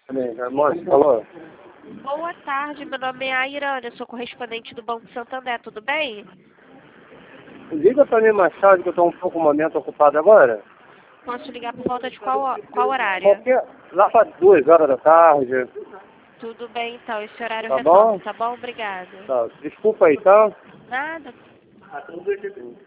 Moça, falou? Boa tarde, meu nome é Airana, eu sou correspondente do Banco Santander, tudo bem? Liga pra mim mais tarde que eu tô um pouco momento ocupado agora. Posso ligar por volta de qual horário? Lá para 2 horas da tarde. Tudo bem, então, esse horário eu Tá retorno, bom? tá bom? Obrigada. Tá. Desculpa aí, tá? Nada.